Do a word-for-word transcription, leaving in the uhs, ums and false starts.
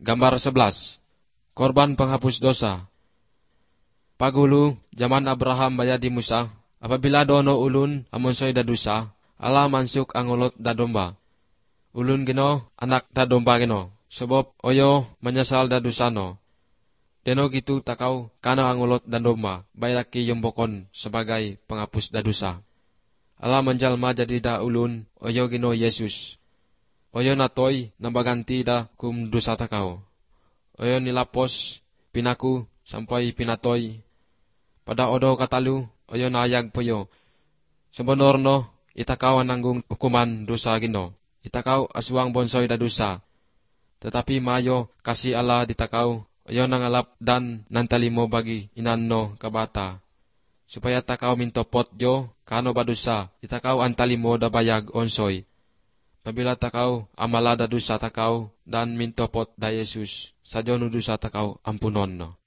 Gambar sebelas. Korban penghapus dosa. Pagulu, zaman Abraham baya di Musa, apabila dono ulun amonsoy da dosa, Allah mansuk ang ulot da domba. Ulun gino, anak da domba gino, sebab oyo menyesal da dosa no. Deno gitu takaw, kano ang ulot da domba, bayaki yumbokon sebagai penghapus da dosa. Allah menjalma jadi da ulun, oyo gino Yesus. Oyo natoy, nabaganti da kum dosa takaw. Oyo nilapos, pinaku, sampai pinatoy. Pada odo katalu, oyo naayag po yo. Sebenorno, itakaw nanggung hukuman dosa gino. Itakaw aswang bonsoy da dosa. Tetapi mayo, kasi Allah ditakaw, oyo nangalap dan nantalimo bagi inanno kabata. Supaya takaw mintopot jo, kano ba dosa, itakaw antalimo da bayag onsoy. Pabila takaw amala da dosa takaw, dan mintopot da Yesus, sadyo no dosa takaw ampunon no.